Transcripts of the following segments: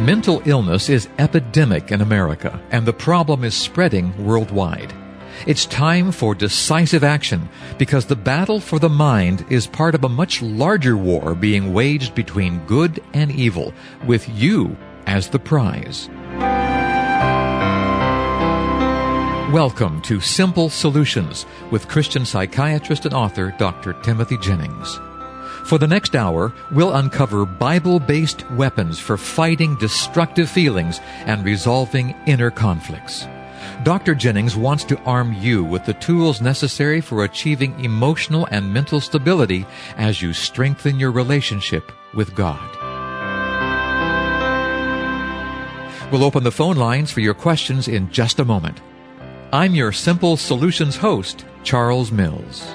Mental illness is epidemic in America, and the problem is spreading worldwide. It's time for decisive action because the battle for the mind is part of a much larger war being waged between good and evil, with you as the prize. Welcome to Simple Solutions with Christian psychiatrist and author Dr. Timothy Jennings. For the next hour, we'll uncover Bible-based weapons for fighting destructive feelings and resolving inner conflicts. Dr. Jennings wants to arm you with the tools necessary for achieving emotional and mental stability as you strengthen your relationship with God. We'll open the phone lines for your questions in just a moment. I'm your Simple Solutions host, Charles Mills.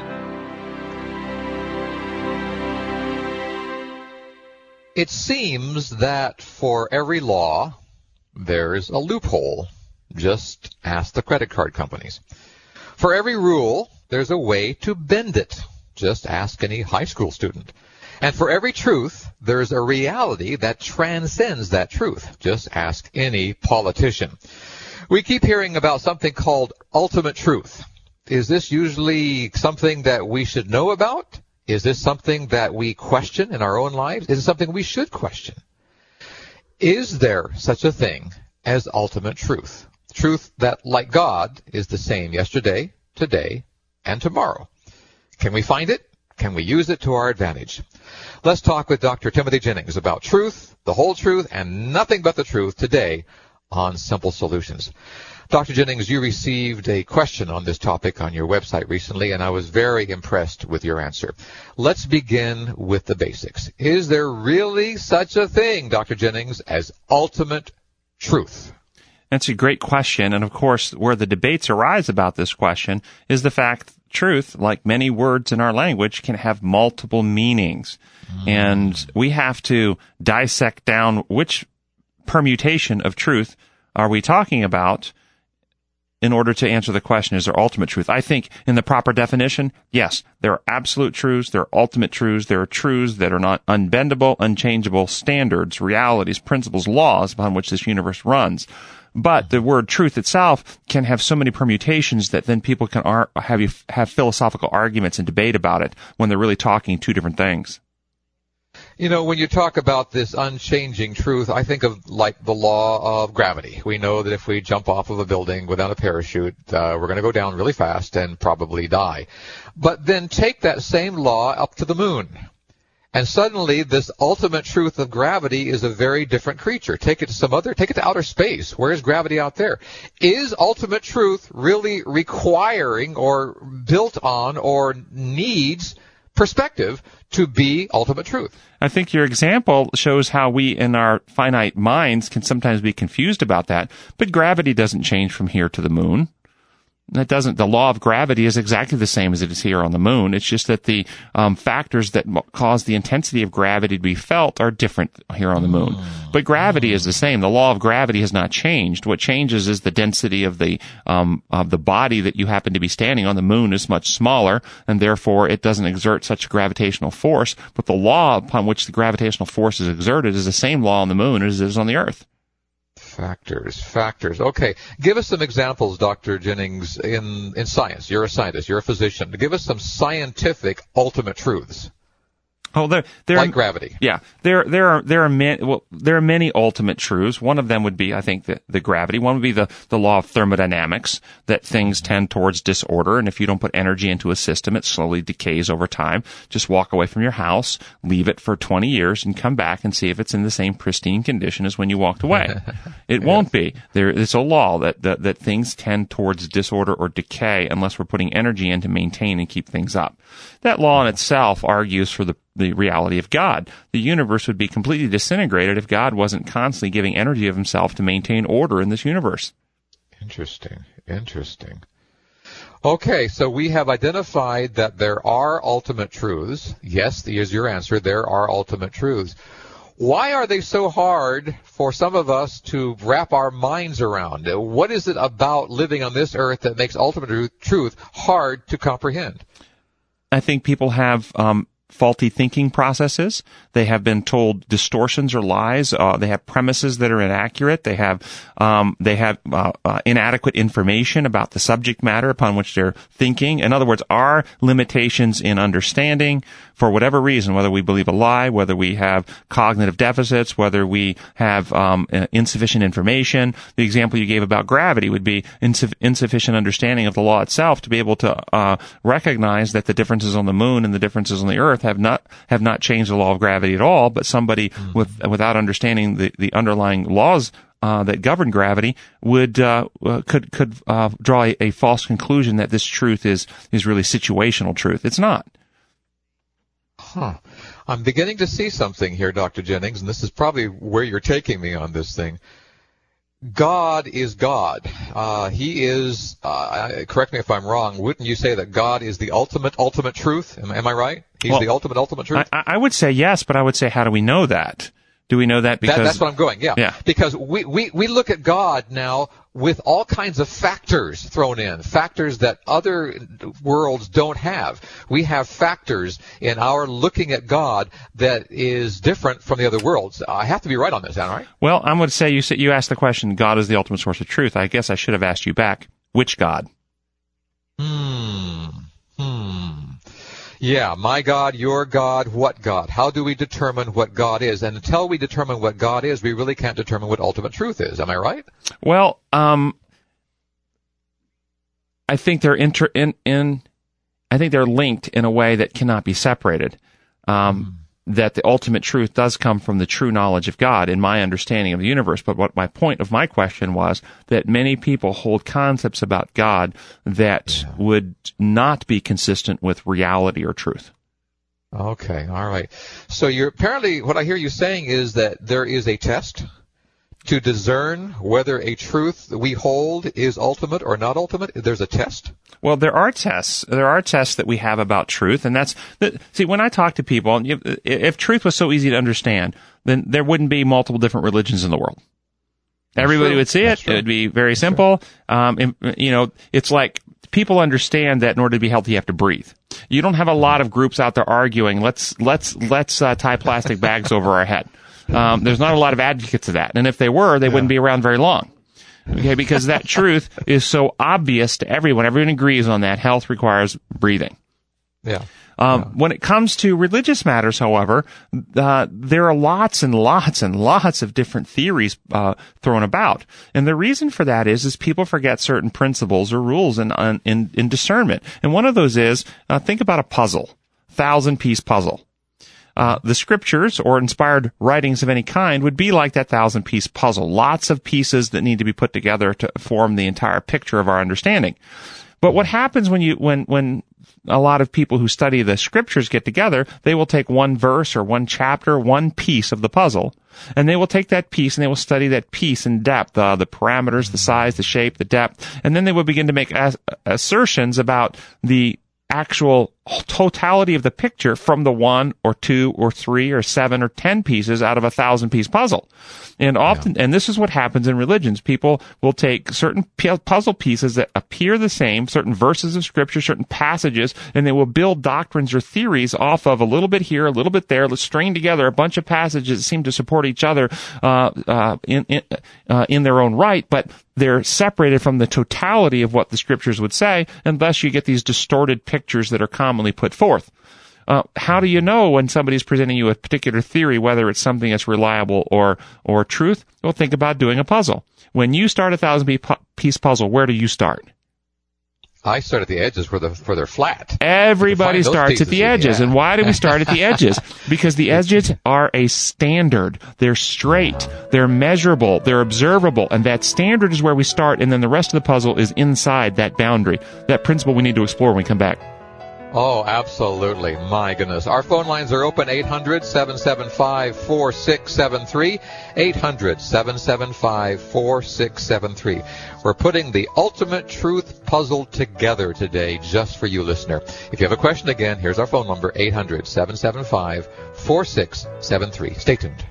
It seems that for every law, there's a loophole. Just ask the credit card companies. For every rule, there's a way to bend it. Just ask any high school student. And for every truth, there's a reality that transcends that truth. Just ask any politician. We keep hearing about something called ultimate truth. Is this usually something that we should know about? Is this something that we question in our own lives? Is it something we should question? Is there such a thing as ultimate truth? Truth that, like God, is the same yesterday, today, and tomorrow. Can we find it? Can we use it to our advantage? Let's talk with Dr. Timothy Jennings about truth, the whole truth, and nothing but the truth today on Simple Solutions. Dr. Jennings, you received a question on this topic on your website recently, and I was very impressed with your answer. Let's begin with the basics. Is there really such a thing, Dr. Jennings, as ultimate truth? That's a great question, and of course, where the debates arise about this question is the fact that truth, like many words in our language, can have multiple meanings. And we have to dissect down which permutation of truth are we talking about in order to answer the question, is there ultimate truth? I think in the proper definition, yes, there are absolute truths, there are ultimate truths, there are truths that are not unbendable, unchangeable standards, realities, principles, laws upon which this universe runs. But the word truth itself can have so many permutations that then people can have philosophical arguments and debate about it when they're really talking two different things. You know, when you talk about this unchanging truth, I think of like the law of gravity. We know that if we jump off of a building without a parachute, we're going to go down really fast and probably die. But then take that same law up to the moon. And suddenly this ultimate truth of gravity is a very different creature. Take it to outer space. Where is gravity out there? Is ultimate truth really requiring or built on or needs perspective to be ultimate truth? I think your example shows how we in our finite minds can sometimes be confused about that, but gravity doesn't change from here to the moon. The law of gravity is exactly the same as it is here on the moon. It's just that the factors that cause the intensity of gravity to be felt are different here on the moon. But gravity is the same. The law of gravity has not changed. What changes is the density of the body that you happen to be standing on. The moon is much smaller, and therefore it doesn't exert such gravitational force. But the law upon which the gravitational force is exerted is the same law on the moon as it is on the Earth. Factors. Okay. Give us some examples, Dr. Jennings, in science. You're a scientist. You're a physician. Give us some scientific ultimate truths. Oh, there like gravity. Yeah, there are many ultimate truths. One of them would be, I think, the gravity. One would be the law of thermodynamics, that things tend towards disorder, and if you don't put energy into a system, it slowly decays over time. Just walk away from your house, leave it for 20 years, and come back and see if it's in the same pristine condition as when you walked away. It won't be. It's a law that things tend towards disorder or decay unless we're putting energy in to maintain and keep things up. That law in itself argues for the reality of God. The universe would be completely disintegrated if God wasn't constantly giving energy of himself to maintain order in this universe. Interesting. Okay, so we have identified that there are ultimate truths. Yes, is your answer. There are ultimate truths. Why are they so hard for some of us to wrap our minds around? What is it about living on this earth that makes ultimate truth hard to comprehend? I think people have faulty thinking processes. They have been told distortions or lies. They have premises that are inaccurate. They have inadequate information about the subject matter upon which they're thinking. In other words, our limitations in understanding, for whatever reason, whether we believe a lie, whether we have cognitive deficits, whether we have insufficient information. The example you gave about gravity would be insufficient understanding of the law itself to be able to recognize that the differences on the moon and the differences on the earth have not changed the law of gravity at all. But somebody without understanding the underlying laws that govern gravity would could draw a false conclusion that this truth is really situational truth. It's not. I'm beginning to see something here, Dr. Jennings, and this is probably where you're taking me on this thing. God is God. He is, correct me if I'm wrong, wouldn't you say that God is the ultimate truth? Am I right? He's the ultimate truth? I would say yes, but I would say, how do we know that? Do we know that because... That's what I'm going, yeah. Because we look at God now with all kinds of factors thrown in, factors that other worlds don't have. We have factors in our looking at God that is different from the other worlds. I have to be right on this, am I right? Well, I'm going to say you asked the question, God is the ultimate source of truth. I guess I should have asked you back, which God? Yeah, my God, your God, what God? How do we determine what God is? And until we determine what God is, we really can't determine what ultimate truth is. Am I right? Well, I think they're I think they're linked in a way that cannot be separated. That the ultimate truth does come from the true knowledge of God in my understanding of the universe. But what my point of my question was that many people hold concepts about God that would not be consistent with reality or truth. Okay, all right. So apparently what I hear you saying is that there is a test to discern whether a truth we hold is ultimate or not ultimate. There's a test? Well, there are tests. There are tests that we have about truth, and see, when I talk to people, if truth was so easy to understand, then there wouldn't be multiple different religions in the world. Everybody would see it. It would be very simple. It's like people understand that in order to be healthy, you have to breathe. You don't have a lot of groups out there arguing, let's tie plastic bags over our head. There's not a lot of advocates of that. And if they were, they wouldn't be around very long. Okay, because that truth is so obvious to everyone. Everyone agrees on that. Health requires breathing. Yeah. When it comes to religious matters, however, there are lots and lots and lots of different theories thrown about. And the reason for that is people forget certain principles or rules in discernment. And one of those is, think about a puzzle, 1,000-piece puzzle. The scriptures or inspired writings of any kind would be like that 1,000-piece puzzle. Lots of pieces that need to be put together to form the entire picture of our understanding. But what happens when a lot of people who study the scriptures get together, they will take one verse or one chapter, one piece of the puzzle, and they will take that piece and they will study that piece in depth, the parameters, the size, the shape, the depth, and then they will begin to make assertions about the actual totality of the picture from the 1 or 2 or 3 or 7 or 10 pieces out of a 1,000-piece puzzle. And often, and this is what happens in religions, people will take certain puzzle pieces that appear the same, certain verses of scripture, certain passages, and they will build doctrines or theories off of a little bit here, a little bit there. Let's string together a bunch of passages that seem to support each other in their own right, but they're separated from the totality of what the scriptures would say, and thus you get these distorted pictures that are commonly put forth. How do you know when somebody's presenting you a particular theory, whether it's something that's reliable or truth? Well, think about doing a puzzle. When you start a 1,000-piece puzzle, where do you start? I start at the edges where they're flat. Everybody starts at the edges. Yeah. And why do we start at the edges? Because the edges are a standard. They're straight. They're measurable. They're observable. And that standard is where we start, and then the rest of the puzzle is inside that boundary. That principle we need to explore when we come back. Oh, absolutely. My goodness. Our phone lines are open, 800-775-4673, 800-775-4673. We're putting the ultimate truth puzzle together today just for you, listener. If you have a question, again, here's our phone number, 800-775-4673. Stay tuned.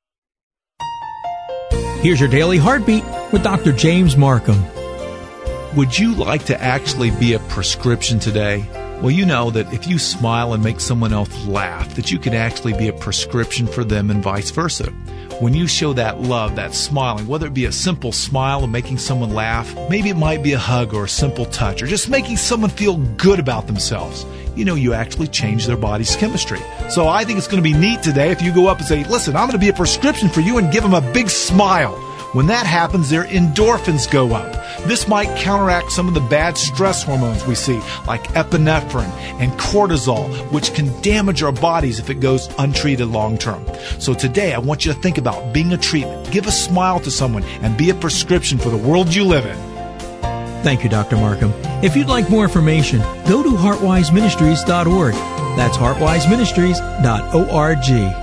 Here's your Daily Heartbeat with Dr. James Markham. Would you like to actually be a prescription today? Well, you know that if you smile and make someone else laugh, that you can actually be a prescription for them and vice versa. When you show that love, that smiling, whether it be a simple smile and making someone laugh, maybe it might be a hug or a simple touch, or just making someone feel good about themselves, you actually change their body's chemistry. So I think it's going to be neat today if you go up and say, listen, I'm going to be a prescription for you, and give them a big smile. When that happens, their endorphins go up. This might counteract some of the bad stress hormones we see, like epinephrine and cortisol, which can damage our bodies if it goes untreated long term. So today, I want you to think about being a treatment. Give a smile to someone and be a prescription for the world you live in. Thank you, Dr. Markham. If you'd like more information, go to heartwiseministries.org. That's heartwiseministries.org.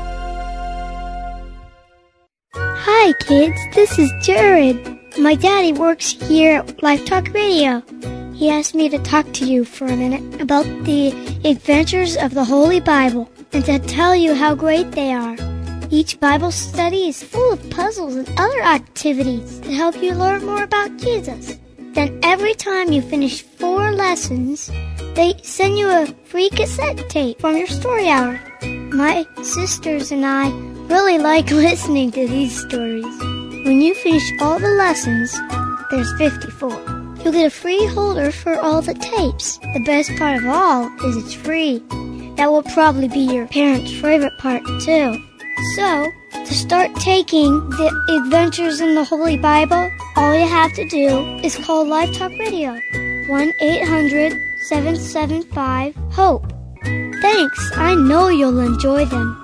Hi, kids. This is Jared. My daddy works here at Life Talk Radio. He asked me to talk to you for a minute about the adventures of the Holy Bible and to tell you how great they are. Each Bible study is full of puzzles and other activities that help you learn more about Jesus. Then every time you finish 4 lessons, they send you a free cassette tape from your story hour. My sisters and I really like listening to these stories. When you finish all the lessons, there's 54. You'll get a free holder for all the tapes. The best part of all is it's free. That will probably be your parents' favorite part, too. So, to start taking the adventures in the Holy Bible, all you have to do is call Live Talk Radio, 1-800-775-HOPE. Thanks, I know you'll enjoy them.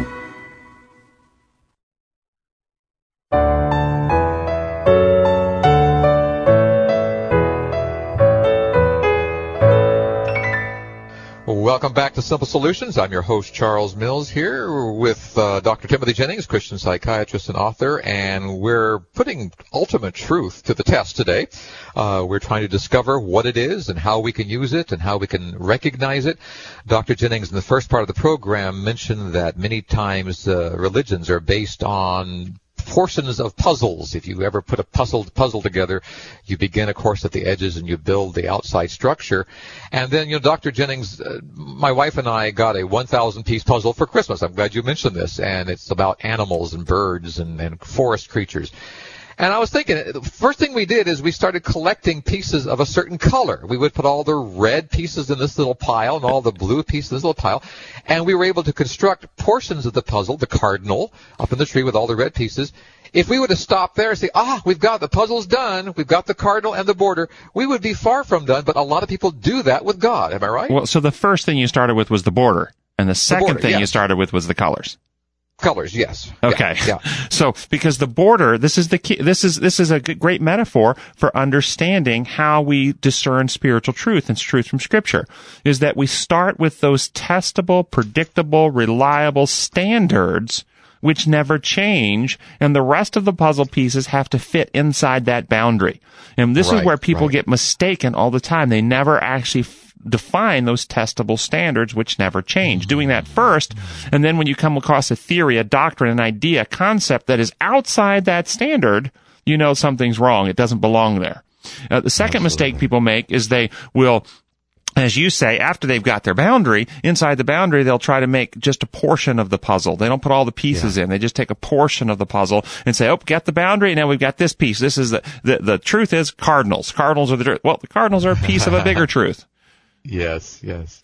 Welcome back to Simple Solutions. I'm your host, Charles Mills, here with Dr. Timothy Jennings, Christian psychiatrist and author, and we're putting ultimate truth to the test today. We're trying to discover what it is and how we can use it and how we can recognize it. Dr. Jennings, in the first part of the program, mentioned that many times religions are based on portions of puzzles. If you ever put a puzzle together, you begin, of course, at the edges and you build the outside structure. And then, Dr. Jennings, my wife and I got a 1,000-piece puzzle for Christmas. I'm glad you mentioned this. And it's about animals and birds and forest creatures. And I was thinking, the first thing we did is we started collecting pieces of a certain color. We would put all the red pieces in this little pile and all the blue pieces in this little pile. And we were able to construct portions of the puzzle, the cardinal, up in the tree with all the red pieces. If we would have stopped there and say, we've got the puzzle's done, we've got the cardinal and the border, we would be far from done. But a lot of people do that with God. Am I right? Well, so the first thing you started with was the border. And the second thing you started with was the colors. Colors, yes. Okay. Yeah. So, because the border, this is the key, this is a great metaphor for understanding how we discern spiritual truth and truth from Scripture, is that we start with those testable, predictable, reliable standards which never change, and the rest of the puzzle pieces have to fit inside that boundary. And this is where people get mistaken all the time. They never actually define those testable standards which never change. Doing that first, and then when you come across a theory, a doctrine, an idea, a concept that is outside that standard, you know something's wrong. It doesn't belong there. The second mistake people make is they will, as you say, after they've got their boundary, inside the boundary, they'll try to make just a portion of the puzzle. They don't put all the pieces in. They just take a portion of the puzzle and say, get the boundary, and now we've got this piece. This is the truth is cardinals. Cardinals are the truth. Well, the cardinals are a piece of a bigger truth. Yes.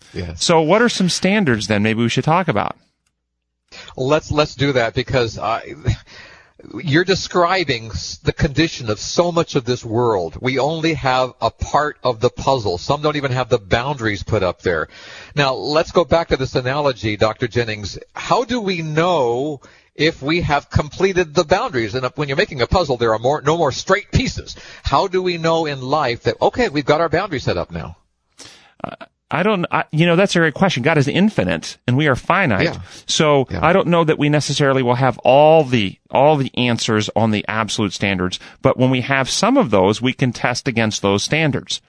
So what are some standards then maybe we should talk about? Let's do that, because you're describing the condition of so much of this world. We only have a part of the puzzle. Some don't even have the boundaries put up there. Now, let's go back to this analogy, Dr. Jennings. How do we know if we have completed the boundaries? And when you're making a puzzle, there are no more straight pieces. How do we know in life that, we've got our boundary set up now? That's a great question. God is infinite and we are finite. So I don't know that we necessarily will have all the answers on the absolute standards, but when we have some of those, we can test against those standards.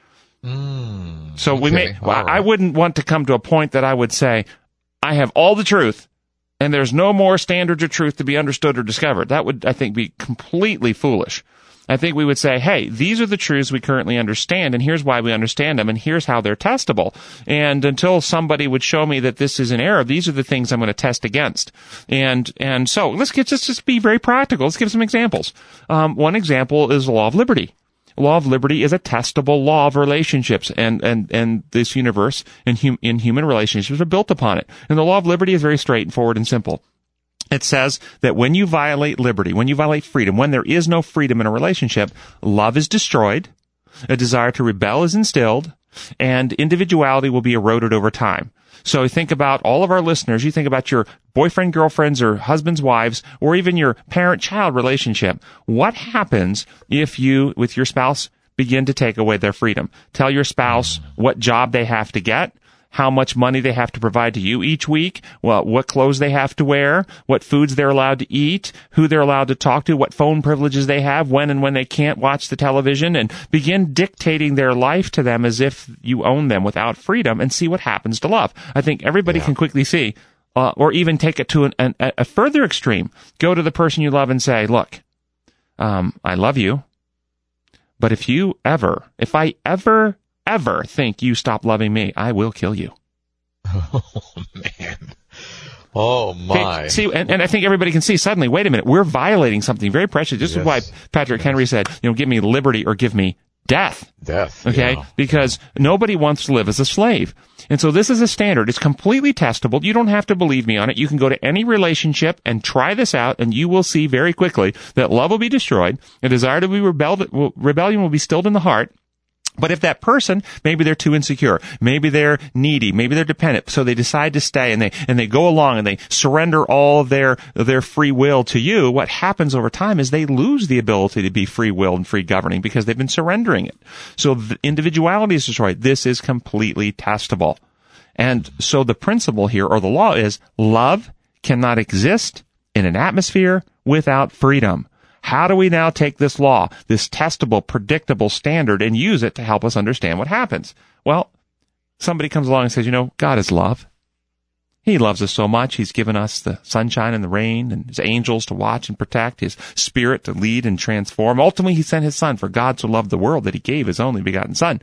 I wouldn't want to come to a point that I would say, I have all the truth and there's no more standards of truth to be understood or discovered. That would, I think, be completely foolish. I think we would say, hey, these are the truths we currently understand, and here's why we understand them, and here's how they're testable. And until somebody would show me that this is an error, these are the things I'm going to test against. And so let's just be very practical. Let's give some examples. One example is the law of liberty. Law of liberty is a testable law of relationships, and this universe and in human relationships are built upon it. And the law of liberty is very straightforward and simple. It says that when you violate liberty, when you violate freedom, when there is no freedom in a relationship, love is destroyed, a desire to rebel is instilled, and individuality will be eroded over time. So think about all of our listeners. You think about your boyfriend, girlfriends, or husbands, wives, or even your parent-child relationship. What happens if you, with your spouse, begin to take away their freedom? Tell your spouse what job they have to get, how much money they have to provide to you each week, what clothes they have to wear, what foods they're allowed to eat, who they're allowed to talk to, what phone privileges they have, when and when they can't watch the television, and begin dictating their life to them as if you own them without freedom, and see what happens to love. I think everybody can quickly see, or even take it to a further extreme. Go to the person you love and say, look, I love you, but if I ever think you stop loving me, I will kill you. Oh, man. Oh, my. Okay, see, and I think everybody can see suddenly, wait a minute, we're violating something very precious. This is why Patrick Henry said, give me liberty or give me death. Death. Okay? Yeah. Because nobody wants to live as a slave. And so this is a standard. It's completely testable. You don't have to believe me on it. You can go to any relationship and try this out, and you will see very quickly that love will be destroyed, a desire to be rebellion will be stilled in the heart. But if that person, maybe they're too insecure, maybe they're needy, maybe they're dependent, so they decide to stay and they go along and they surrender all of their free will to you, what happens over time is they lose the ability to be free will and free governing because they've been surrendering it. So the individuality is destroyed. This is completely testable. And so the principle here, or the law, is love cannot exist in an atmosphere without freedom. How do we now take this law, this testable, predictable standard, and use it to help us understand what happens? Well, somebody comes along and says, God is love. He loves us so much. He's given us the sunshine and the rain and his angels to watch and protect, his spirit to lead and transform. Ultimately, he sent his son, for God so loved the world that he gave his only begotten son.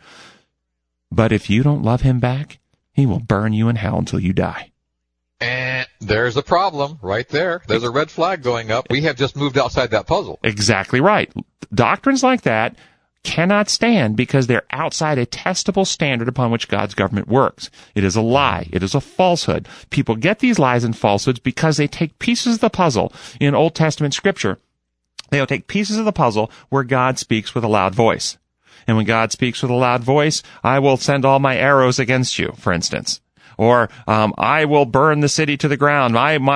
But if you don't love him back, he will burn you in hell until you die. And there's a problem right there. There's a red flag going up. We have just moved outside that puzzle. Exactly right. Doctrines like that cannot stand because they're outside a testable standard upon which God's government works. It is a lie. It is a falsehood. People get these lies and falsehoods because they take pieces of the puzzle in Old Testament scripture. They'll take pieces of the puzzle where God speaks with a loud voice. And when God speaks with a loud voice, I will send all my arrows against you, for instance. Or, I will burn the city to the ground.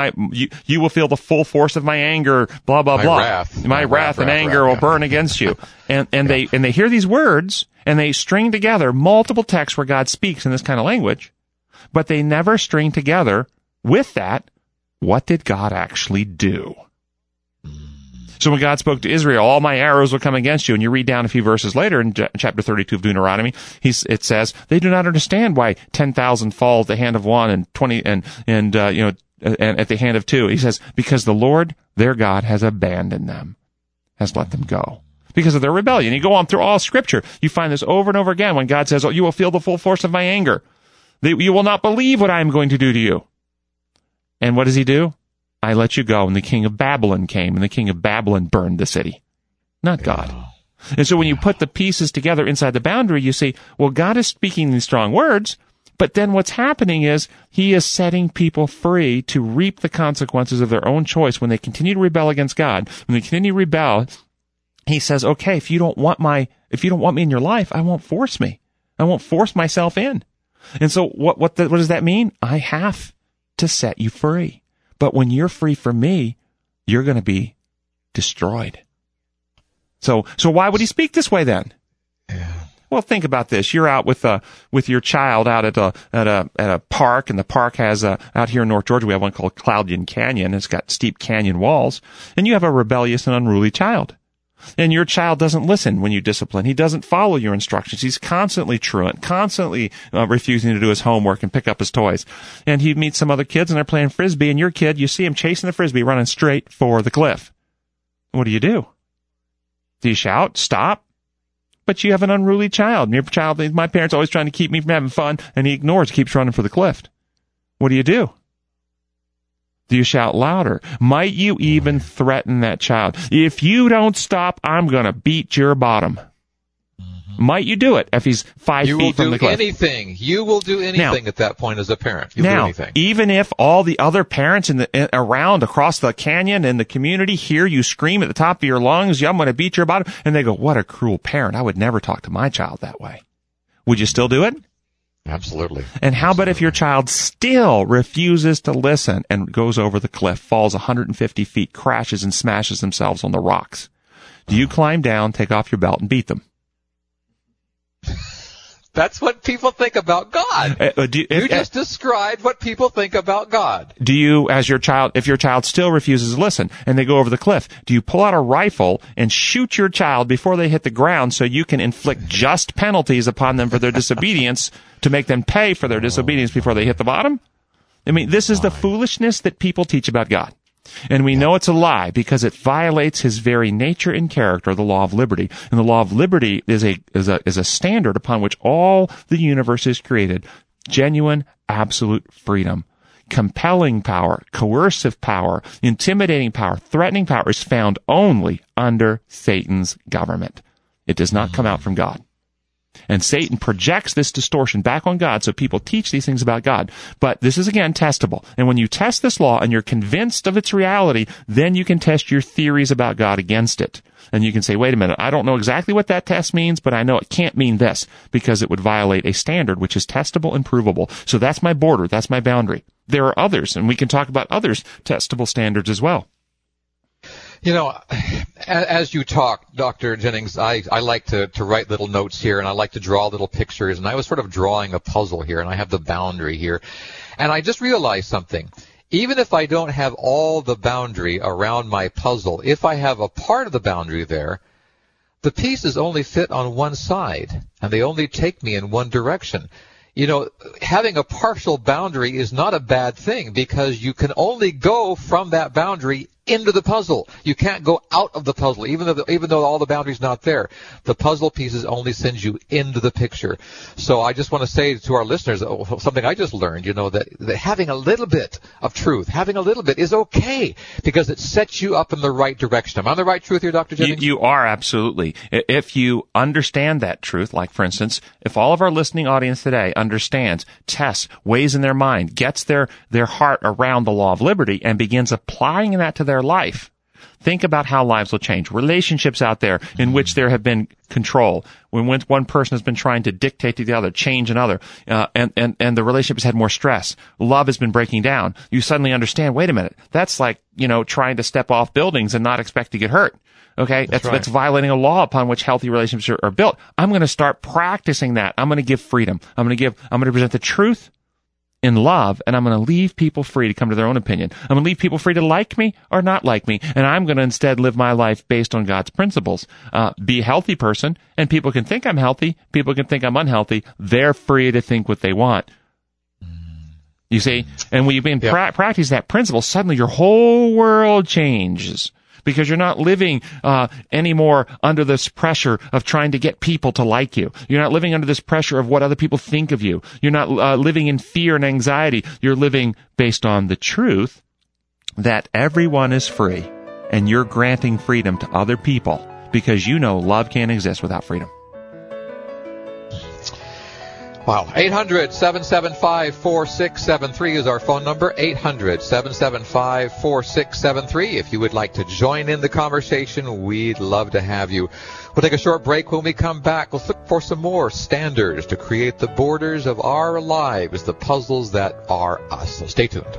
You will feel the full force of my anger, blah, blah, blah. My wrath and anger will burn against you. And they hear these words, and they string together multiple texts where God speaks in this kind of language, but they never string together with that, what did God actually do? So when God spoke to Israel, all my arrows will come against you. And you read down a few verses later in chapter 32 of Deuteronomy, it says, they do not understand why 10,000 fall at the hand of one and 20, and at the hand of two. He says, because the Lord, their God, has abandoned them, has let them go. Because of their rebellion. You go on through all scripture. You find this over and over again when God says, you will feel the full force of my anger. You will not believe what I am going to do to you. And what does he do? I let you go, and the king of Babylon came, and the king of Babylon burned the city. Not God. And so when you put the pieces together inside the boundary, you see, well, God is speaking these strong words, but then what's happening is he is setting people free to reap the consequences of their own choice when they continue to rebel against God. When they continue to rebel, he says, okay, if you don't want me in your life, I won't force me. I won't force myself in. And so what does that mean? I have to set you free. But when you're free from me, you're going to be destroyed. So why would he speak this way then? Yeah. Well, think about this. You're out with your child out at a park, and the park has out here in North Georgia we have one called Cloudian Canyon. It's got steep canyon walls, and you have a rebellious and unruly child. And your child doesn't listen when you discipline. He doesn't follow your instructions. He's constantly truant, constantly refusing to do his homework and pick up his toys. And he meets some other kids, and they're playing Frisbee, and your kid, you see him chasing the Frisbee, running straight for the cliff. What do? Do you shout, stop? But you have an unruly child. Your child, my parents are always trying to keep me from having fun, and he ignores, keeps running for the cliff. What do you do? Do you shout louder? Might you even threaten that child? If you don't stop, I'm going to beat your bottom. Might you do it if he's 5 feet from the cliff? You will do anything at that point as a parent. You'll do anything. Even if all the other parents around across the canyon and the community hear you scream at the top of your lungs, I'm going to beat your bottom, and they go, what a cruel parent. I would never talk to my child that way. Would you still do it? Absolutely. And how about if your child still refuses to listen and goes over the cliff, falls 150 feet, crashes and smashes themselves on the rocks? Do you climb down, take off your belt, and beat them? That's what people think about God. You just described what people think about God. Do you, if your child still refuses to listen and they go over the cliff, do you pull out a rifle and shoot your child before they hit the ground so you can inflict just penalties upon them for their disobedience to make them pay for their disobedience before they hit the bottom? I mean, this is the foolishness that people teach about God. And we know it's a lie because it violates his very nature and character, the law of liberty. And the law of liberty is a standard upon which all the universe is created. Genuine, absolute freedom. Compelling power, coercive power, intimidating power, threatening power is found only under Satan's government. It does not come out from God. And Satan projects this distortion back on God, so people teach these things about God. But this is, again, testable. And when you test this law and you're convinced of its reality, then you can test your theories about God against it. And you can say, wait a minute, I don't know exactly what that test means, but I know it can't mean this, because it would violate a standard which is testable and provable. So that's my border, that's my boundary. There are others, and we can talk about others' testable standards as well. You know, as you talk, Dr. Jennings, I like to write little notes here, and I like to draw little pictures, and I was sort of drawing a puzzle here, and I have the boundary here. And I just realized something. Even if I don't have all the boundary around my puzzle, if I have a part of the boundary there, the pieces only fit on one side, and they only take me in one direction. You know, having a partial boundary is not a bad thing, because you can only go from that boundary into the puzzle. You can't go out of the puzzle, even though all the boundary's not there. The puzzle pieces only send you into the picture. So I just want to say to our listeners something I just learned, you know, that having a little bit of truth, having a little bit is okay, because it sets you up in the right direction. Am I on the right truth here, Dr. Jennings? You are, absolutely. If you understand that truth, like, for instance, if all of our listening audience today understands, tests, weighs in their mind, gets their heart around the law of liberty, and begins applying that to their life, think about how lives will change. Relationships out there in which there have been control, when one person has been trying to dictate to the other, change another, and the relationship has had more stress. Love has been breaking down. You suddenly understand, wait a minute, that's like, you know, trying to step off buildings and not expect to get hurt. Okay, that's violating a law upon which healthy relationships are built. I'm going to start practicing that. I'm going to give freedom. I'm going to present the truth in love, and I'm going to leave people free to come to their own opinion. I'm going to leave people free to like me or not like me, and I'm going to instead live my life based on God's principles. Be a healthy person, and people can think I'm healthy, people can think I'm unhealthy. They're free to think what they want. You see? And when you practice that principle, suddenly your whole world changes. Because you're not living anymore under this pressure of trying to get people to like you. You're not living under this pressure of what other people think of you. You're not living in fear and anxiety. You're living based on the truth that everyone is free, and you're granting freedom to other people because you know love can't exist without freedom. Wow. 800-775-4673 is our phone number. 800-775-4673. If you would like to join in the conversation, we'd love to have you. We'll take a short break. When we come back, we'll look for some more standards to create the borders of our lives, the puzzles that are us. So stay tuned.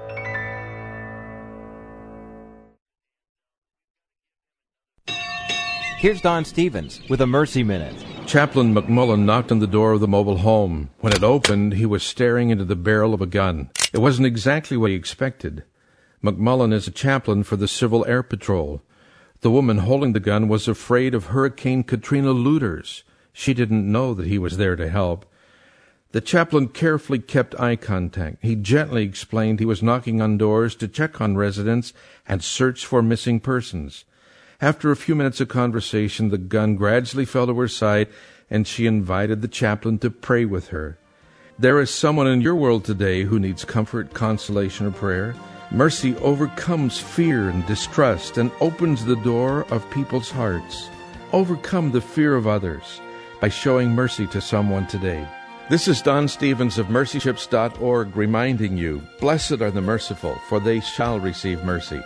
Here's Don Stevens with a Mercy Minute. Chaplain McMullen knocked on the door of the mobile home. When it opened, he was staring into the barrel of a gun. It wasn't exactly what he expected. McMullen is a chaplain for the Civil Air Patrol. The woman holding the gun was afraid of Hurricane Katrina looters. She didn't know that he was there to help. The chaplain carefully kept eye contact. He gently explained he was knocking on doors to check on residents and search for missing persons. After a few minutes of conversation, the gun gradually fell to her side, and she invited the chaplain to pray with her. There is someone in your world today who needs comfort, consolation, or prayer. Mercy overcomes fear and distrust and opens the door of people's hearts. Overcome the fear of others by showing mercy to someone today. This is Don Stevens of mercyships.org reminding you, blessed are the merciful, for they shall receive mercy.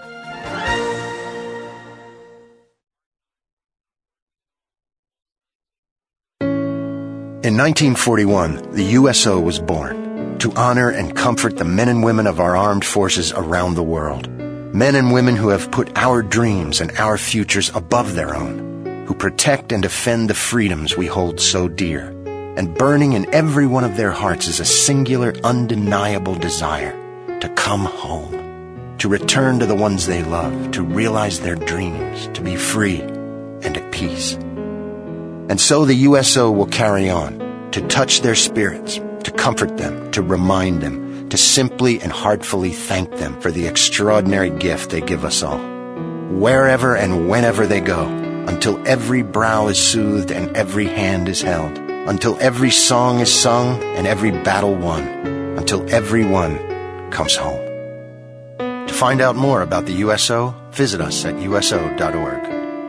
In 1941, the USO was born to honor and comfort the men and women of our armed forces around the world. Men and women who have put our dreams and our futures above their own, who protect and defend the freedoms we hold so dear. And burning in every one of their hearts is a singular, undeniable desire to come home, to return to the ones they love, to realize their dreams, to be free and at peace. And so the USO will carry on, to touch their spirits, to comfort them, to remind them, to simply and heartfully thank them for the extraordinary gift they give us all. Wherever and whenever they go, until every brow is soothed and every hand is held, until every song is sung and every battle won, until everyone comes home. To find out more about the USO, visit us at uso.org.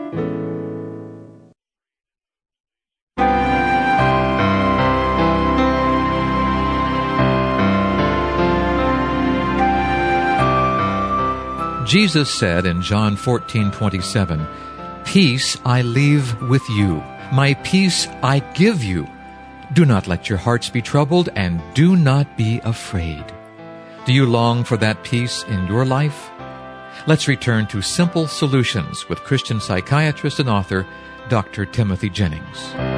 Jesus said in John 14:27, "Peace I leave with you. My peace I give you. Do not let your hearts be troubled, and do not be afraid." Do you long for that peace in your life? Let's return to Simple Solutions with Christian psychiatrist and author Dr. Timothy Jennings.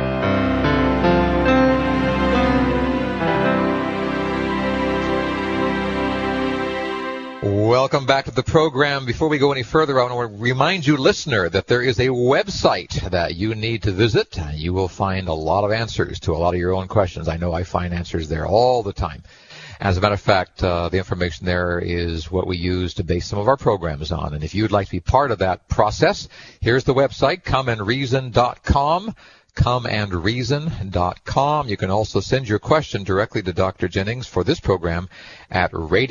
Welcome back to the program. Before we go any further, I want to remind you, listener, that there is a website that you need to visit. You will find a lot of answers to a lot of your own questions. I know I find answers there all the time. As a matter of fact, the information there is what we use to base some of our programs on. And if you'd like to be part of that process, here's the website, comeandreason.com. comeandreason.com. You can also send your question directly to Dr. Jennings for this program at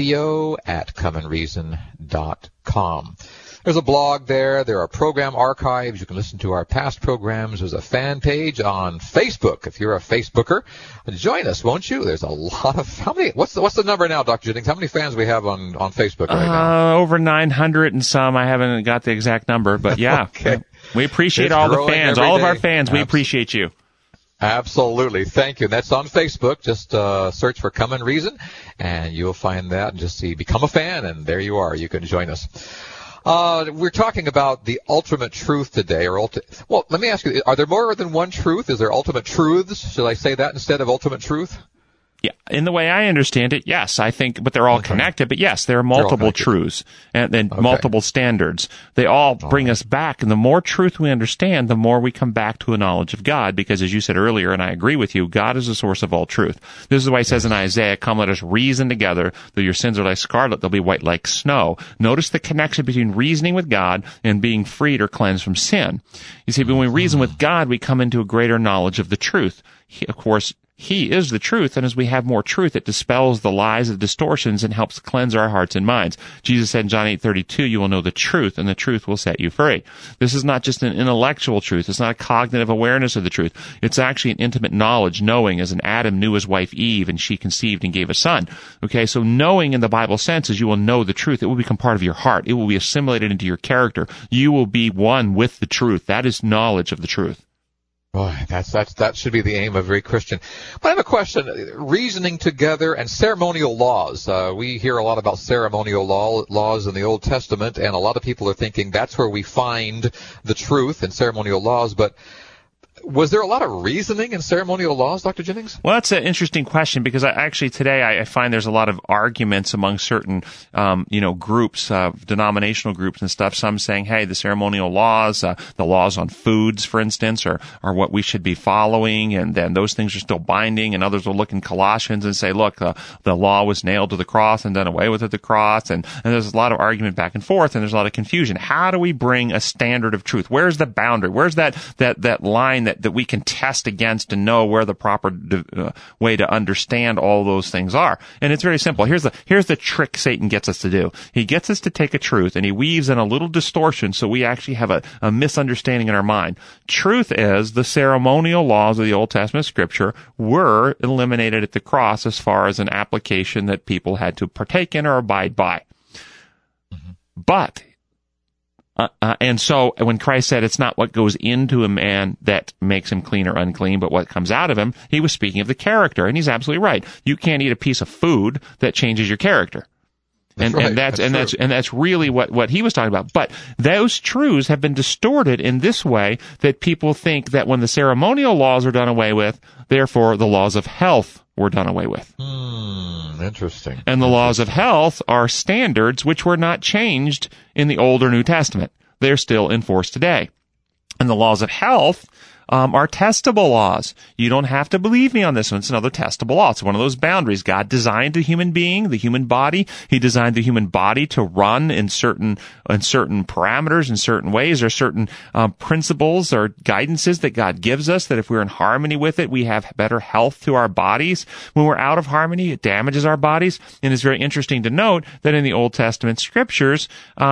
radio@comeandreason.com. There's a blog there. There are program archives. You can listen to our past programs. There's a fan page on Facebook. If you're a Facebooker, join us, won't you? There's a lot of, what's the number now, Dr. Jennings? How many fans we have on Facebook right now? Over 900 and some. I haven't got the exact number, but yeah. Okay. We appreciate all the fans. All of our fans, we appreciate you. Absolutely. Thank you. That's on Facebook. Just search for Come and Reason, and you'll find that and just see Become a Fan, and there you are. You can join us. We're talking about the ultimate truth today. Well, let me ask you, are there more than one truth? Is there ultimate truths? Should I say that instead of ultimate truth? Yeah, in the way I understand it, yes, I think, but they're all connected. But yes, there are multiple truths and then multiple standards. They all bring us back, and the more truth we understand, the more we come back to a knowledge of God. Because as you said earlier, and I agree with you, God is the source of all truth. This is why it says in Isaiah, "Come, let us reason together. Though your sins are like scarlet, they'll be white like snow." Notice the connection between reasoning with God and being freed or cleansed from sin. You see, when we reason with God, we come into a greater knowledge of the truth. Of course, He is the truth, and as we have more truth, it dispels the lies and distortions and helps cleanse our hearts and minds. Jesus said in John 8:32, "You will know the truth, and the truth will set you free." This is not just an intellectual truth. It's not a cognitive awareness of the truth. It's actually an intimate knowledge, knowing, as in Adam knew his wife Eve, and she conceived and gave a son. Okay, so knowing in the Bible sense is you will know the truth. It will become part of your heart. It will be assimilated into your character. You will be one with the truth. That is knowledge of the truth. Boy, that should be the aim of every Christian. But I have a question. Reasoning together and ceremonial laws. We hear a lot about ceremonial laws in the Old Testament, and a lot of people are thinking that's where we find the truth in ceremonial laws. But Was there a lot of reasoning in ceremonial laws, Dr. Jennings? Well, that's an interesting question because today I find there's a lot of arguments among certain, groups, denominational groups and stuff. Some saying, hey, the ceremonial laws, the laws on foods, for instance, are what we should be following, and then those things are still binding. And others will look in Colossians and say, look, the law was nailed to the cross and done away with at the cross. And there's a lot of argument back and forth, and there's a lot of confusion. How do we bring a standard of truth? Where's the boundary? Where's that line that we can test against and know where the proper way to understand all those things are? And it's very simple. Here's the trick Satan gets us to do. He gets us to take a truth and he weaves in a little distortion so we actually have a misunderstanding in our mind. Truth is the ceremonial laws of the Old Testament Scripture were eliminated at the cross as far as an application that people had to partake in or abide by. But and so when Christ said it's not what goes into a man that makes him clean or unclean, but what comes out of him, he was speaking of the character. And he's absolutely right. You can't eat a piece of food that changes your character. And that's really what he was talking about. But those truths have been distorted in this way that people think that when the ceremonial laws are done away with, therefore the laws of health were done away with. Interesting. And the laws of health are standards which were not changed in the Old or New Testament. They're still in force today. And the laws of health are testable laws. You don't have to believe me on this one. It's another testable law. It's one of those boundaries. God designed the human being, the human body. He designed the human body to run in certain parameters, in certain ways. There are certain principles or guidances that God gives us that if we're in harmony with it, we have better health to our bodies. When we're out of harmony, it damages our bodies. And it's very interesting to note that in the Old Testament Scriptures,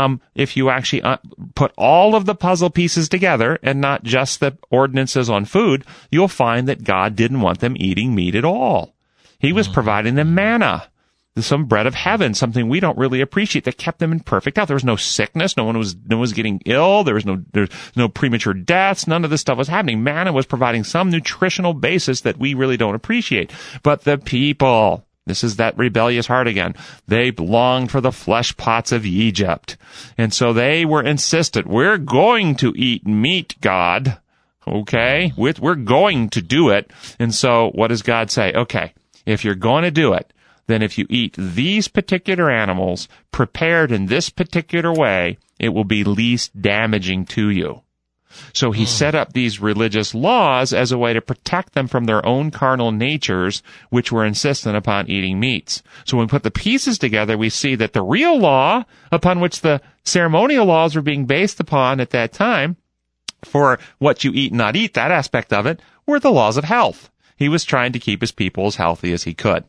if you actually put all of the puzzle pieces together and not just the ordinances on food, you'll find that God didn't want them eating meat at all. He was providing them manna, some bread of heaven, something we don't really appreciate, that kept them in perfect health. There was no sickness. No one was getting ill. There was no premature deaths. None of this stuff was happening. Manna was providing some nutritional basis that we really don't appreciate. But the people, this is that rebellious heart again. They longed for the flesh pots of Egypt. And so they were insistent, we're going to eat meat, God. Okay? We're going to do it. And so what does God say? Okay, if you're going to do it, then if you eat these particular animals prepared in this particular way, it will be least damaging to you. So he set up these religious laws as a way to protect them from their own carnal natures, which were insistent upon eating meats. So when we put the pieces together, we see that the real law upon which the ceremonial laws were being based upon at that time, for what you eat and not eat, that aspect of it, were the laws of health. He was trying to keep his people as healthy as he could.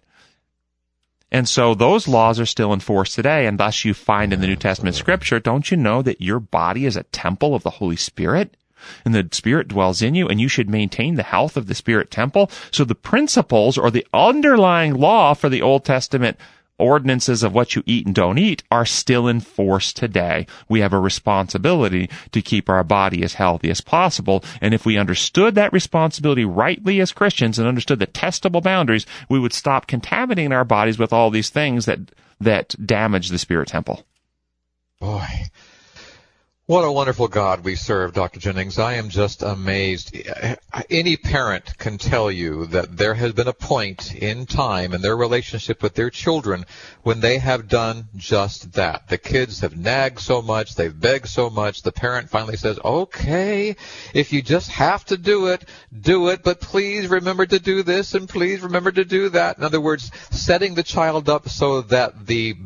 And so those laws are still in force today, and thus you find in the New Testament Scripture, don't you know that your body is a temple of the Holy Spirit? And the Spirit dwells in you, and you should maintain the health of the Spirit temple. So the principles or the underlying law for the Old Testament ordinances of what you eat and don't eat are still in force today. We have a responsibility to keep our body as healthy as possible. And if we understood that responsibility rightly as Christians and understood the testable boundaries, we would stop contaminating our bodies with all these things that damage the Spirit temple. Boy, what a wonderful God we serve, Dr. Jennings. I am just amazed. Any parent can tell you that there has been a point in time in their relationship with their children when they have done just that. The kids have nagged so much, they've begged so much, the parent finally says, okay, if you just have to do it, but please remember to do this and please remember to do that. In other words, setting the child up so that the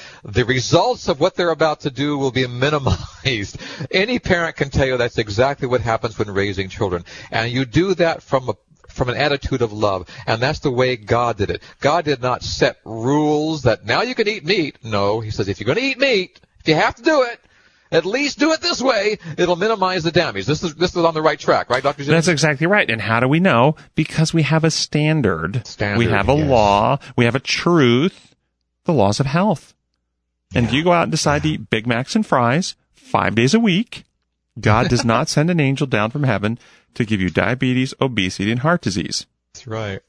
results of what they're about to do will be minimized. Any parent can tell you that's exactly what happens when raising children. And you do that from an attitude of love. And that's the way God did it. God did not set rules that now you can eat meat. No, he says if you're going to eat meat, if you have to do it, at least do it this way. It'll minimize the damage. This is on the right track, right, Dr. Jennings? That's exactly right. And how do we know? Because we have a standard. We have a law. We have a truth. The laws of health. And if you go out and decide to eat Big Macs and fries 5 days a week, God does not send an angel down from heaven to give you diabetes, obesity, and heart disease. That's right.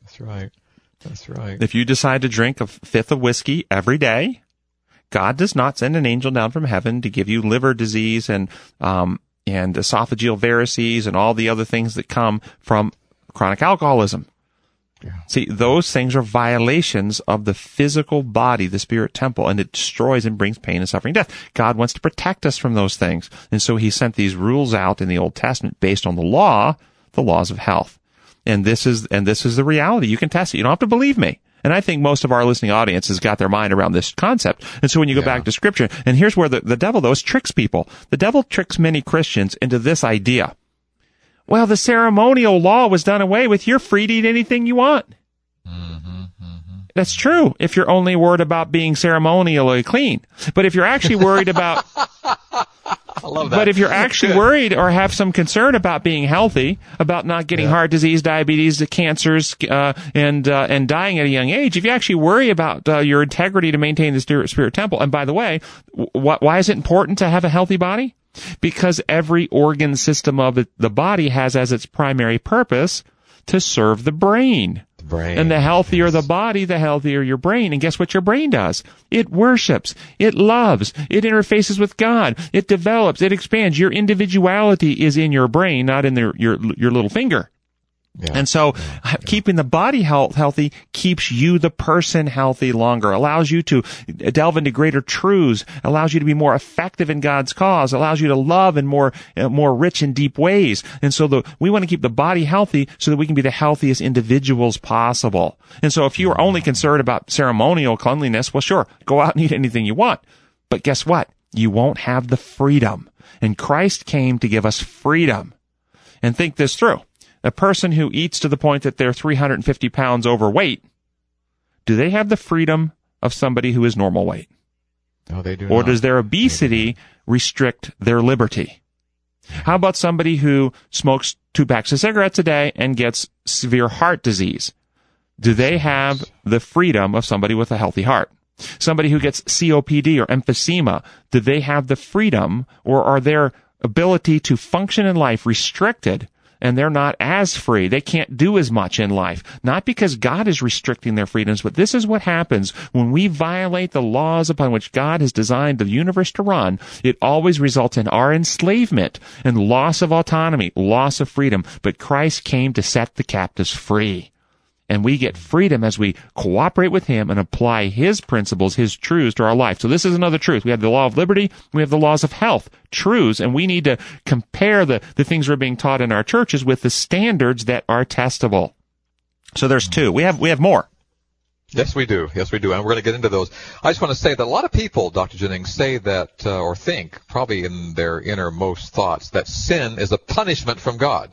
If you decide to drink a fifth of whiskey every day, God does not send an angel down from heaven to give you liver disease and esophageal varices and all the other things that come from chronic alcoholism. Yeah. See, those things are violations of the physical body, the spirit temple, and it destroys and brings pain and suffering and death. God wants to protect us from those things. And so he sent these rules out in the Old Testament based on the laws of health. And this is the reality. You can test it. You don't have to believe me. And I think most of our listening audience has got their mind around this concept. And so when you go back to Scripture, and here's where the devil, though, tricks people. The devil tricks many Christians into this idea. Well, the ceremonial law was done away with. You're free to eat anything you want. That's true if you're only worried about being ceremonially clean. But if you're actually worried about... I love that. But if you're actually worried or have some concern about being healthy, about not getting heart disease, diabetes, cancers, and dying at a young age, if you actually worry about your integrity to maintain the spirit temple, and by the way, why is it important to have a healthy body? Because every organ system of the body has as its primary purpose to serve the brain. And the healthier the body, the healthier your brain. And guess what your brain does? It worships. It loves. It interfaces with God. It develops. It expands. Your individuality is in your brain, not in your little finger. Yeah. And so keeping the body healthy keeps you, the person, healthy longer, allows you to delve into greater truths, allows you to be more effective in God's cause, allows you to love in more rich and deep ways. And so we want to keep the body healthy so that we can be the healthiest individuals possible. And so if you are only concerned about ceremonial cleanliness, well, sure, go out and eat anything you want. But guess what? You won't have the freedom. And Christ came to give us freedom. And think this through. A person who eats to the point that they're 350 pounds overweight, do they have the freedom of somebody who is normal weight? No, they do not. Or does their obesity restrict their liberty? How about somebody who smokes 2 packs of cigarettes a day and gets severe heart disease? Do they have the freedom of somebody with a healthy heart? Somebody who gets COPD or emphysema, do they have the freedom, or are their ability to function in life restricted? And they're not as free. They can't do as much in life. Not because God is restricting their freedoms, but this is what happens when we violate the laws upon which God has designed the universe to run. It always results in our enslavement and loss of autonomy, loss of freedom. But Christ came to set the captives free. And we get freedom as we cooperate with Him and apply His principles, His truths to our life. So this is another truth. We have the law of liberty. We have the laws of health, truths, and we need to compare the things we're being taught in our churches with the standards that are testable. So there's 2. We have more. Yes, we do. Yes, we do. And we're going to get into those. I just want to say that a lot of people, Dr. Jennings, say that, or think, probably in their innermost thoughts, that sin is a punishment from God.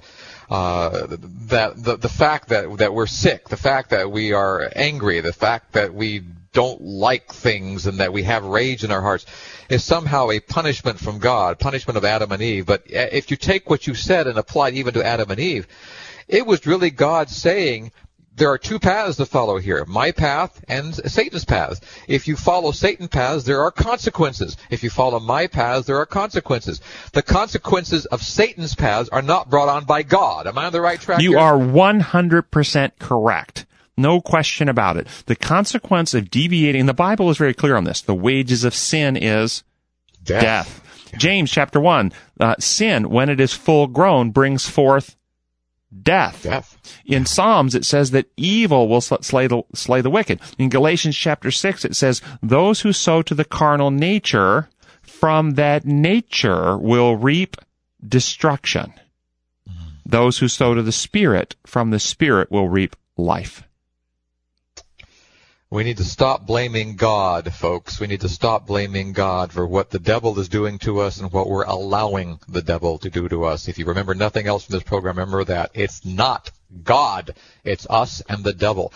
That the fact that we're sick, the fact that we are angry, the fact that we don't like things and that we have rage in our hearts is somehow a punishment from God, punishment of Adam and Eve. But if you take what you said and apply it even to Adam and Eve, it was really God saying, there are 2 paths to follow here, my path and Satan's path. If you follow Satan's paths, there are consequences. If you follow my paths, there are consequences. The consequences of Satan's paths are not brought on by God. Am I on the right track? You are 100% correct. No question about it. The consequence of deviating, the Bible is very clear on this. The wages of sin is death. James chapter 1, sin, when it is full grown, brings forth death. In Psalms, it says that evil will slay the wicked. In Galatians chapter 6, it says, those who sow to the carnal nature, from that nature will reap destruction. Those who sow to the Spirit, from the Spirit will reap life. We need to stop blaming God, folks. We need to stop blaming God for what the devil is doing to us and what we're allowing the devil to do to us. If you remember nothing else from this program, remember that. It's not God. It's us and the devil.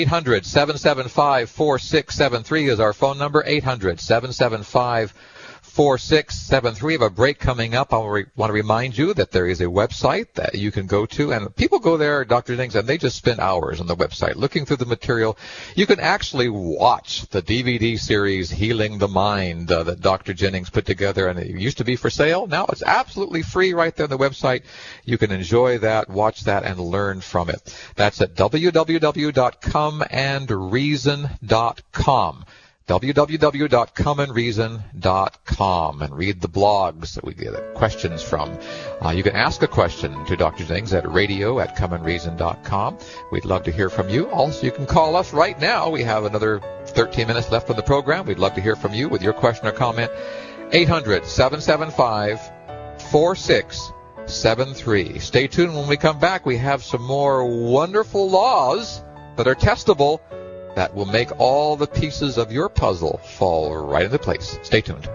800-775-4673 is our phone number. 800-775-4673. We have a break coming up. I want to remind you that there is a website that you can go to, and people go there, Dr. Jennings, and they just spend hours on the website looking through the material. You can actually watch the DVD series Healing the Mind that Dr. Jennings put together, and it used to be for sale. Now it's absolutely free right there on the website. You can enjoy that, watch that, and learn from it. That's at www.comeandreason.com. www.comeandreason.com, and read the blogs that we get questions from. You can ask a question to Dr. Jennings at radio@comeandreason.com. We'd love to hear from you. Also, you can call us right now. We have another 13 minutes left of the program. We'd love to hear from you with your question or comment. 800-775-4673. Stay tuned. When we come back, we have some more wonderful laws that are testable that will make all the pieces of your puzzle fall right into place. Stay tuned.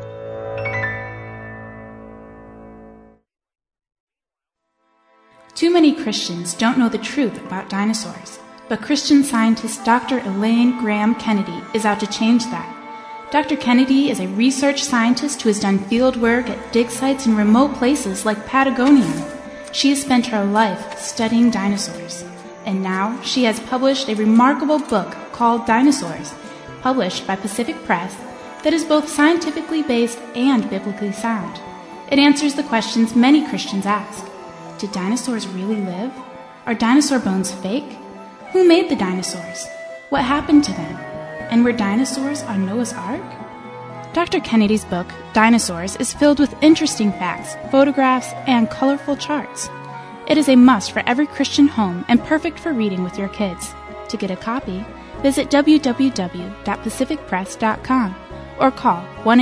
Too many Christians don't know the truth about dinosaurs, but Christian scientist Dr. Elaine Graham Kennedy is out to change that. Dr. Kennedy is a research scientist who has done field work at dig sites in remote places like Patagonia. She has spent her life studying dinosaurs, and now she has published a remarkable book called Dinosaurs, published by Pacific Press, that is both scientifically based and biblically sound. It answers the questions many Christians ask. Did dinosaurs really live? Are dinosaur bones fake? Who made the dinosaurs? What happened to them? And were dinosaurs on Noah's Ark? Dr. Kennedy's book, Dinosaurs, is filled with interesting facts, photographs, and colorful charts. It is a must for every Christian home and perfect for reading with your kids. To get a copy, visit www.pacificpress.com or call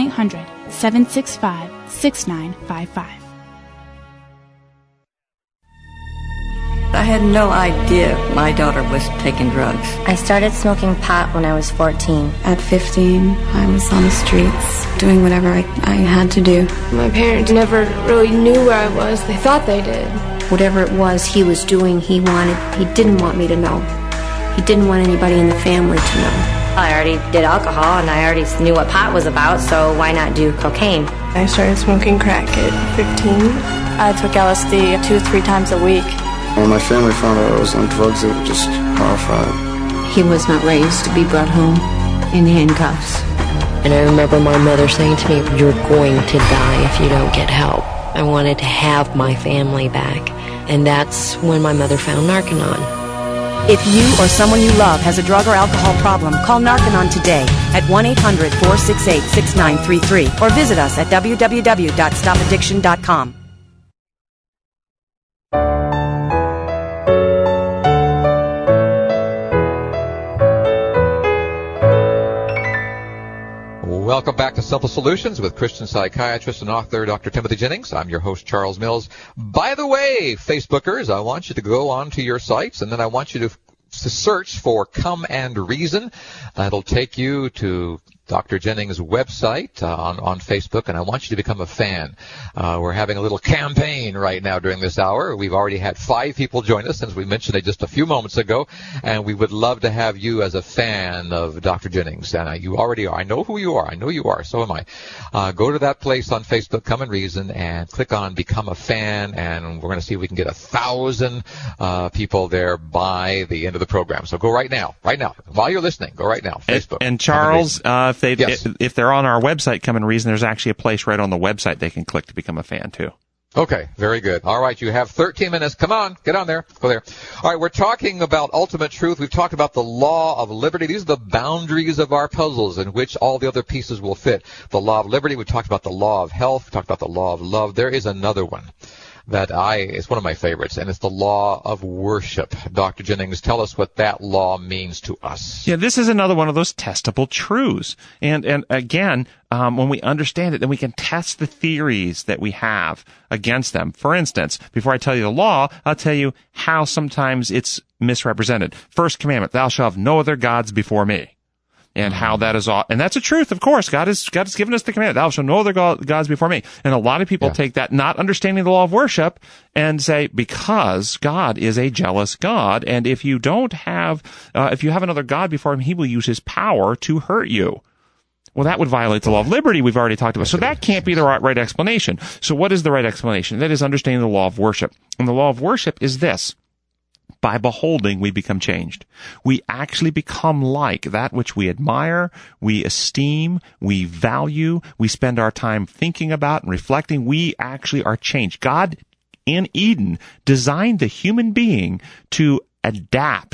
1-800-765-6955. I had no idea my daughter was taking drugs. I started smoking pot when I was 14. At 15, I was on the streets, doing whatever I had to do. My parents never really knew where I was. They thought they did. Whatever it was he was doing, he didn't want me to know. He didn't want anybody in the family to know. I already did alcohol, and I already knew what pot was about, so why not do cocaine? I started smoking crack at 15. I took LSD 2-3 times a week. When my family found out I was on drugs, they were just horrified. He was not raised to be brought home in handcuffs. And I remember my mother saying to me, "You're going to die if you don't get help." I wanted to have my family back. And that's when my mother found Narconon. If you or someone you love has a drug or alcohol problem, call Narconon today at 1-800-468-6933 or visit us at www.stopaddiction.com. Welcome back to Simple Solutions with Christian psychiatrist and author Dr. Timothy Jennings. I'm your host, Charles Mills. By the way, Facebookers, I want you to go onto your sites, and then I want you to search for Come and Reason. That'll take you to Dr. Jennings' website on Facebook, and I want you to become a fan. We're having a little campaign right now during this hour. We've already had 5 people join us since we mentioned it just a few moments ago, and we would love to have you as a fan of Dr. Jennings. And you already are. I know who you are. I know you are. So am I. Go to that place on Facebook, Come and Reason, and click on Become a Fan, and we're going to see if we can get 1,000 people there by the end of the program. So go right now. While you're listening, go right now. Facebook. And Charles, if they're on our website, Come and Reason, there's actually a place right on the website they can click to become a fan, too. Okay, very good. All right, you have 13 minutes. Come on, get on there. Go there. All right, we're talking about ultimate truth. We've talked about the law of liberty. These are the boundaries of our puzzles in which all the other pieces will fit. The law of liberty. We talked about the law of health. We talked about the law of love. There is another one that it's one of my favorites, and it's the law of worship. Dr. Jennings, tell us what that law means to us. Yeah, this is another one of those testable truths. And again, when we understand it, then we can test the theories that we have against them. For instance, before I tell you the law, I'll tell you how sometimes it's misrepresented. First commandment, thou shalt have no other gods before me. And how that is all, and that's a truth, of course. God has given us the command, thou shalt no other gods before me. And a lot of people take that, not understanding the law of worship, and say, because God is a jealous God, and if you don't have, if you have another God before him, he will use his power to hurt you. Well, that would violate the law of liberty we've already talked about. So that can't be the right explanation. So what is the right explanation? That is understanding the law of worship. And the law of worship is this. By beholding, we become changed. We actually become like that which we admire, we esteem, we value, we spend our time thinking about and reflecting. We actually are changed. God, in Eden, designed the human being to adapt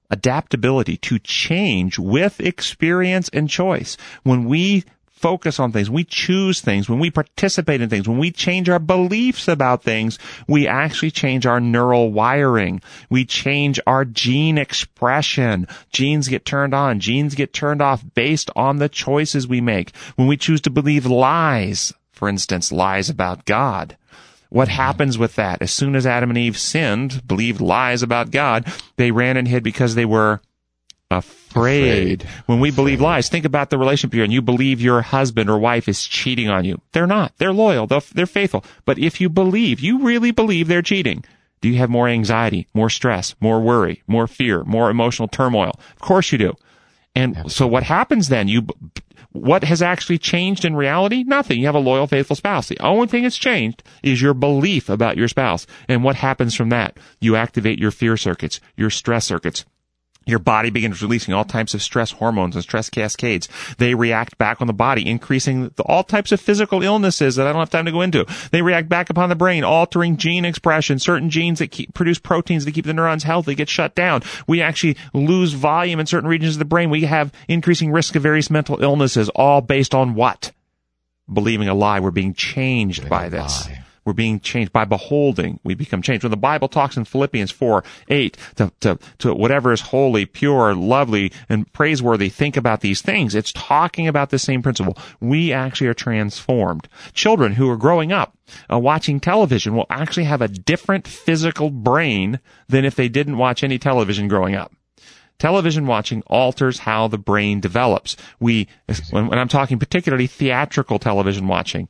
adaptability to change with experience and choice. When we focus on things, we choose things, when we participate in things, when we change our beliefs about things, we actually change our neural wiring. We change our gene expression. Genes get turned on, genes get turned off based on the choices we make. When we choose to believe lies, for instance, lies about God, what happens with that? As soon as Adam and Eve sinned, believed lies about God, they ran and hid because they were afraid. When we believe lies, think about the relationship here, and you believe your husband or wife is cheating on you. They're not. They're loyal. They're faithful. But if you really believe they're cheating, do you have more anxiety, more stress, more worry, more fear, more emotional turmoil? Of course you do. And so what happens then? What has actually changed in reality? Nothing. You have a loyal, faithful spouse. The only thing that's changed is your belief about your spouse. And what happens from that? You activate your fear circuits, your stress circuits. Your body begins releasing all types of stress hormones and stress cascades. They react back on the body, increasing all types of physical illnesses that I don't have time to go into. They react back upon the brain, altering gene expression. Certain genes that produce proteins that keep the neurons healthy get shut down. We actually lose volume in certain regions of the brain. We have increasing risk of various mental illnesses, all based on what? Believing a lie. We're being changed by this. We're being changed by beholding. We become changed. When the Bible talks in Philippians 4:8 to whatever is holy, pure, lovely, and praiseworthy, think about these things. It's talking about the same principle. We actually are transformed. Children who are growing up watching television will actually have a different physical brain than if they didn't watch any television growing up. Television watching alters how the brain develops. When I'm talking particularly theatrical television watching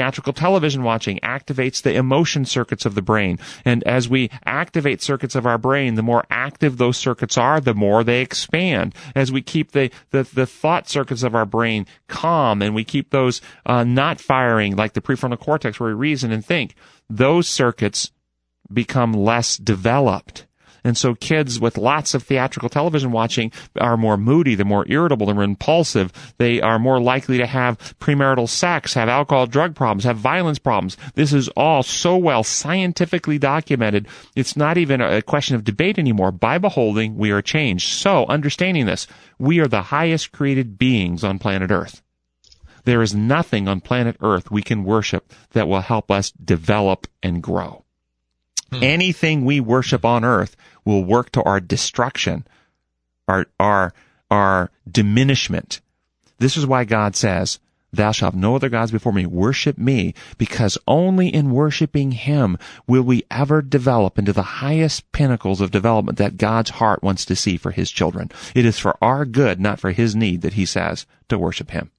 activates the emotion circuits of the brain. And as we activate circuits of our brain, the more active those circuits are, the more they expand. As we keep the thought circuits of our brain calm and we keep those not firing, like the prefrontal cortex where we reason and think, those circuits become less developed. And so kids with lots of theatrical television watching are more moody, they're more irritable, they're more impulsive, they are more likely to have premarital sex, have alcohol, drug problems, have violence problems. This is all so well scientifically documented. It's not even a question of debate anymore. By beholding, we are changed. So, understanding this, we are the highest created beings on planet Earth. There is nothing on planet Earth we can worship that will help us develop and grow. Anything we worship on earth will work to our destruction, our diminishment. This is why God says, "Thou shalt have no other gods before me. Worship me," because only in worshiping Him will we ever develop into the highest pinnacles of development that God's heart wants to see for His children. It is for our good, not for His need, that He says to worship Him.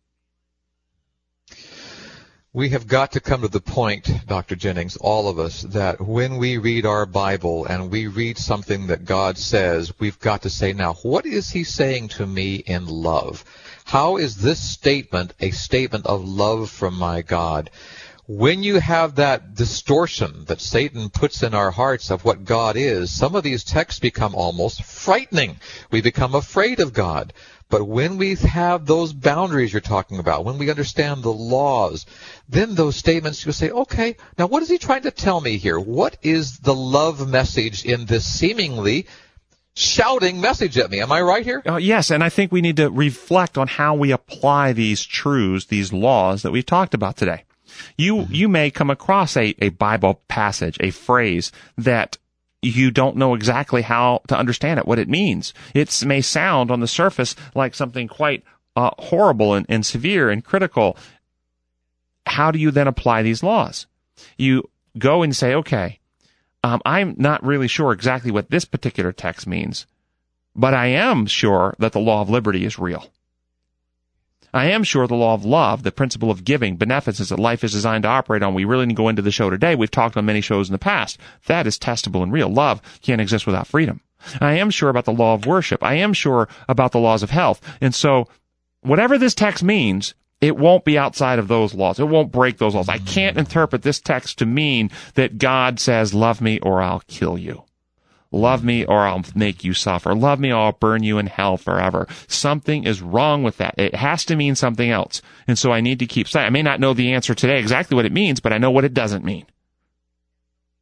We have got to come to the point, Dr. Jennings, all of us, that when we read our Bible and we read something that God says, we've got to say, now, what is He saying to me in love? How is this statement a statement of love from my God? When you have that distortion that Satan puts in our hearts of what God is, some of these texts become almost frightening. We become afraid of God. But when we have those boundaries you're talking about, when we understand the laws, then those statements, you'll say, okay, now what is He trying to tell me here? What is the love message in this seemingly shouting message at me? Am I right here? Yes, and I think we need to reflect on how we apply these truths, these laws that we've talked about today. You may come across a Bible passage, a phrase that you don't know exactly how to understand it, what it means. It may sound on the surface like something quite horrible and severe and critical. How do you then apply these laws? You go and say, okay, I'm not really sure exactly what this particular text means, but I am sure that the law of liberty is real. I am sure the law of love, the principle of giving, beneficence that life is designed to operate on, we really didn't go into the show today. We've talked on many shows in the past. That is testable and real. Love can't exist without freedom. I am sure about the law of worship. I am sure about the laws of health. And so, whatever this text means, it won't be outside of those laws. It won't break those laws. I can't interpret this text to mean that God says, love me or I'll kill you. Love me or I'll make you suffer. Love me or I'll burn you in hell forever. Something is wrong with that. It has to mean something else. And so I need to keep silent. I may not know the answer today, exactly what it means, but I know what it doesn't mean.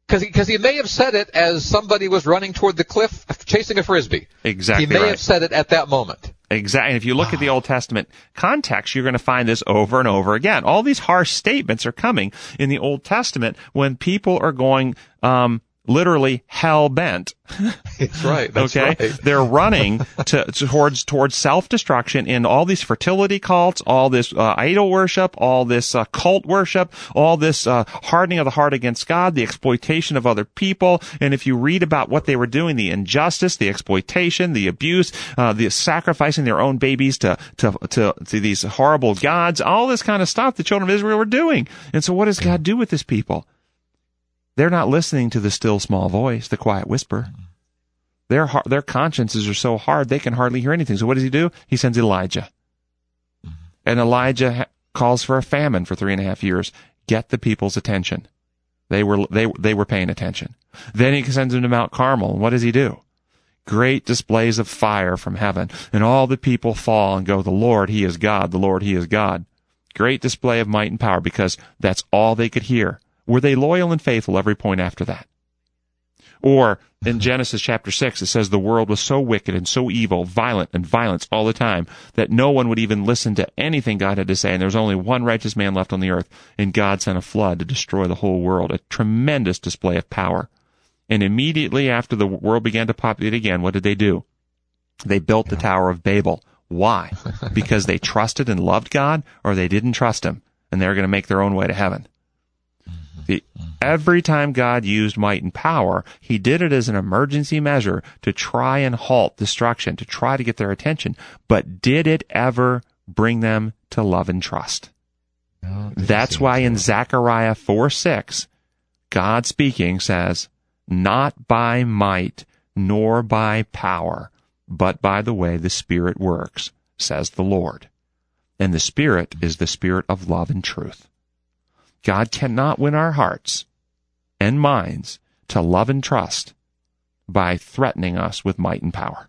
Because he may have said it as somebody was running toward the cliff chasing a Frisbee. Exactly. He may have said it at that moment. Exactly. And if you look at the Old Testament context, you're going to find this over and over again. All these harsh statements are coming in the Old Testament when people are going literally hell-bent. That's right. That's okay? Right. They're running towards self-destruction in all these fertility cults, all this idol worship, all this cult worship, all this hardening of the heart against God, the exploitation of other people. And if you read about what they were doing, the injustice, the exploitation, the abuse, the sacrificing their own babies to these horrible gods, all this kind of stuff the children of Israel were doing. And so what does God do with this people? They're not listening to the still small voice, the quiet whisper. Their consciences are so hard they can hardly hear anything. So what does he do? He sends Elijah. And Elijah calls for a famine for 3.5 years. Get the people's attention. They were paying attention. Then he sends them to Mount Carmel. And what does he do? Great displays of fire from heaven. And all the people fall and go, the Lord, he is God. The Lord, he is God. Great display of might and power because that's all they could hear. Were they loyal and faithful every point after that? Or in Genesis chapter 6, it says the world was so wicked and so evil, violent and violence all the time, that no one would even listen to anything God had to say, and there was only one righteous man left on the earth, and God sent a flood to destroy the whole world, a tremendous display of power. And immediately after the world began to populate again, what did they do? They built the Tower of Babel. Why? Because they trusted and loved God, or they didn't trust him, and they were going to make their own way to heaven. Every time God used might and power, he did it as an emergency measure to try and halt destruction, to try to get their attention. But did it ever bring them to love and trust? No, that's why in Zechariah 4:6, God speaking says, not by might nor by power, but by the way the Spirit works, says the Lord. And the Spirit is the Spirit of love and truth. God cannot win our hearts and minds to love and trust by threatening us with might and power.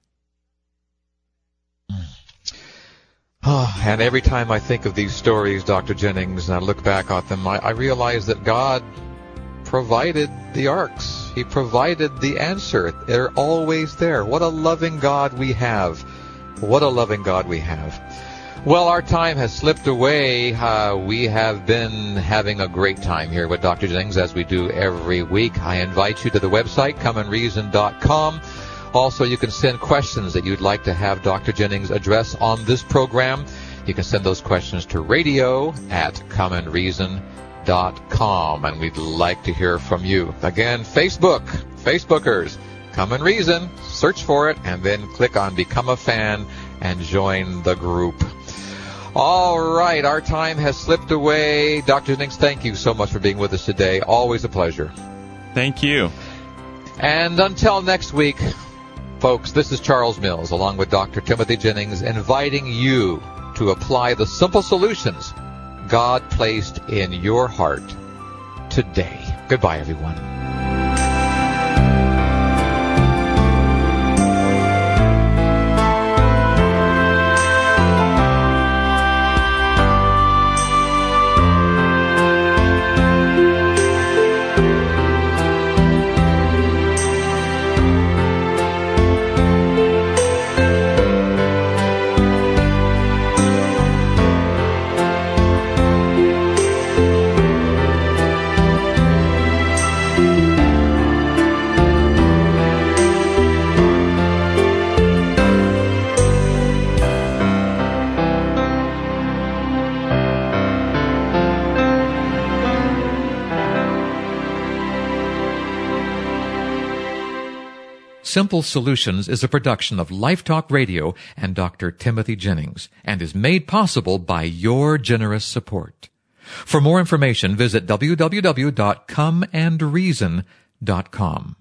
And every time I think of these stories, Dr. Jennings, and I look back at them, I realize that God provided the arks. He provided the answer. They're always there. What a loving God we have. What a loving God we have. Well, our time has slipped away. We have been having a great time here with Dr. Jennings, as we do every week. I invite you to the website, comeandreason.com. Also, you can send questions that you'd like to have Dr. Jennings address on this program. You can send those questions to radio@comeandreason.com, and we'd like to hear from you. Again, Facebookers, Come and Reason, search for it, and then click on Become a Fan and join the group. All right, our time has slipped away. Dr. Jennings, thank you so much for being with us today. Always a pleasure. Thank you. And until next week, folks, this is Charles Mills, along with Dr. Timothy Jennings, inviting you to apply the simple solutions God placed in your heart today. Goodbye, everyone. Simple Solutions is a production of Life Talk Radio and Dr. Timothy Jennings, and is made possible by your generous support. For more information, visit www.comeandreason.com.